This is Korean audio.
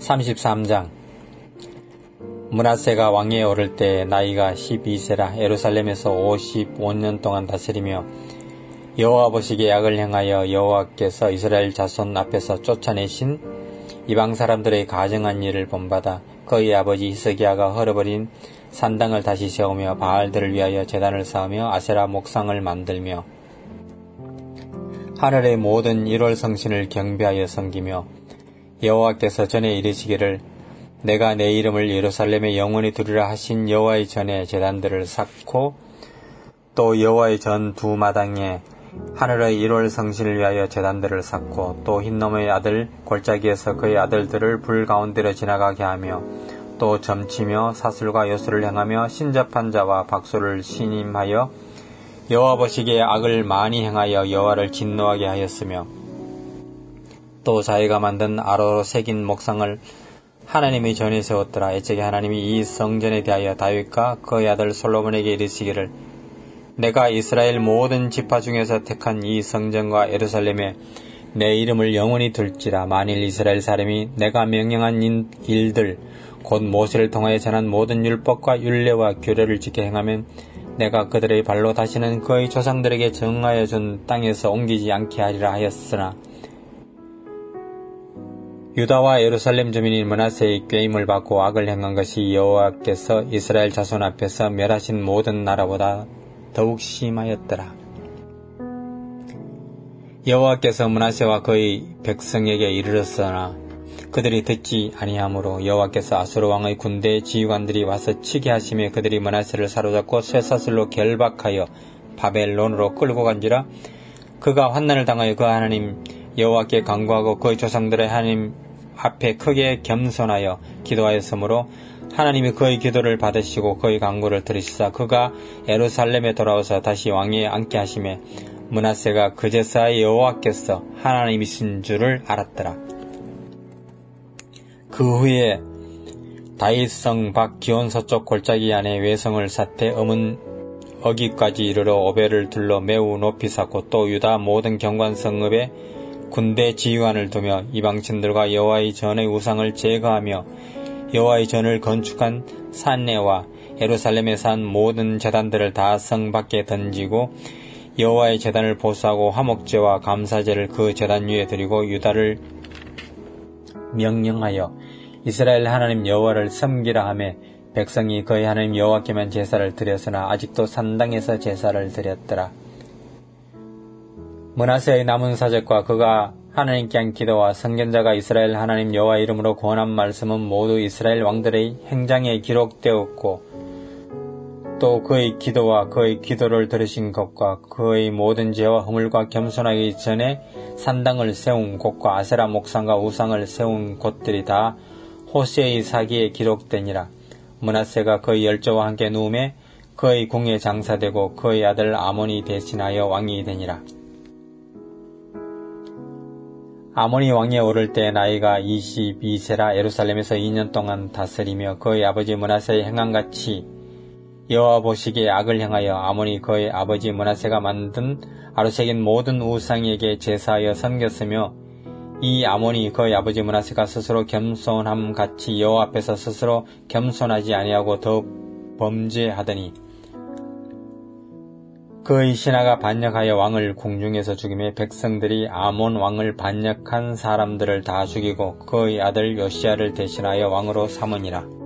33장. 므낫세가 왕위에 오를 때 나이가 12세라 예루살렘에서 55년 동안 다스리며 여호와 보시기에 악을 행하여 여호와께서 이스라엘 자손 앞에서 쫓아내신 이방 사람들의 가증한 일을 본받아 그의 아버지 히스기야가 헐어버린 산당을 다시 세우며 바알들을 위하여 제단을 쌓으며 아세라 목상을 만들며 하늘의 모든 1월 성신을 경배하여 섬기며 여호와께서 전에 이르시기를 내가 내 이름을 예루살렘에 영원히 두리라 하신 여호와의 전에 제단들을 쌓고 또 여호와의 전 두 마당에 하늘의 1월 성신을 위하여 제단들을 쌓고 또 흰놈의 아들 골짜기에서 그의 아들들을 불 가운데로 지나가게 하며 또 점치며 사슬과 요술을 행하며 신접한 자와 박수를 신임하여 여호와 보시기에 악을 많이 행하여 여호와를 진노하게 하였으며 또 자기가 만든 아로로 새긴 목상을 하나님의 전에 세웠더라. 애적에 하나님이 이 성전에 대하여 다윗과 그의 아들 솔로몬에게 이르시기를 내가 이스라엘 모든 지파 중에서 택한 이 성전과 예루살렘에 내 이름을 영원히 둘지라. 만일 이스라엘 사람이 내가 명령한 일들 곧 모세를 통하여 전한 모든 율법과 율례와 규례를 지켜 행하면 내가 그들의 발로 다시는 그의 조상들에게 정하여 준 땅에서 옮기지 않게 하리라 하였으나 유다와 예루살렘 주민인 므낫세의 꾀임을 받고 악을 행한 것이 여호와께서 이스라엘 자손 앞에서 멸하신 모든 나라보다 더욱 심하였더라. 여호와께서 므낫세와 그의 백성에게 이르렀으나 그들이 듣지 아니하므로 여호와께서 아수르 왕의 군대 지휘관들이 와서 치게 하시며 그들이 므낫세를 사로잡고 쇠사슬로 결박하여 바벨론으로 끌고 간지라. 그가 환난을 당하여 그 하나님 여호와께 간구하고 그의 조상들의 하나님 앞에 크게 겸손하여 기도하였으므로 하나님이 그의 기도를 받으시고 그의 간구를 들으시사 그가 예루살렘에 돌아와서 다시 왕위에 앉게 하시매 므낫세가 그제서야 여호와께서 하나님이신 줄을 알았더라. 그 후에 다윗성 밖 기온 서쪽 골짜기 안에 외성을 쌓되 어기까지 이르러 오벨을 둘러 매우 높이 쌓고 또 유다 모든 경관성읍에 군대 지휘관을 두며 이방신들과 여호와의 전의 우상을 제거하며 여호와의 전을 건축한 산내와 예루살렘에 산 모든 제단들을 다 성 밖에 던지고 여호와의 제단을 보수하고 화목제와 감사제를 그 제단 위에 드리고 유다를 명령하여 이스라엘 하나님 여호와를 섬기라 하매 백성이 그의 하나님 여호와께만 제사를 드렸으나 아직도 산당에서 제사를 드렸더라. 므낫세의 남은 사적과 그가 하나님께 한 기도와 선견자가 이스라엘 하나님 여호와 이름으로 권한 말씀은 모두 이스라엘 왕들의 행장에 기록되었고 또 그의 기도와 그의 기도를 들으신 것과 그의 모든 죄와 허물과 겸손하기 전에 산당을 세운 곳과 아세라 목상과 우상을 세운 곳들이 다 호세의 사기에 기록되니라. 므낫세가 그의 열조와 함께 누움에 그의 궁에 장사되고 그의 아들 아몬이 대신하여 왕이 되니라. 아몬이 왕위에 오를 때 나이가 22세라 예루살렘에서 2년 동안 다스리며 그의 아버지 므낫세의 행함같이 여호와 보시기에 악을 행하여 아몬이 그의 아버지 므낫세가 만든 아로새긴 모든 우상에게 제사하여 섬겼으며 이 아몬이 그의 아버지 므낫세가 스스로 겸손함 같이 여호와 앞에서 스스로 겸손하지 아니하고 더 범죄하더니 그의 신하가 반역하여 왕을 궁중에서 죽이며 백성들이 아몬 왕을 반역한 사람들을 다 죽이고 그의 아들 요시야를 대신하여 왕으로 삼으니라.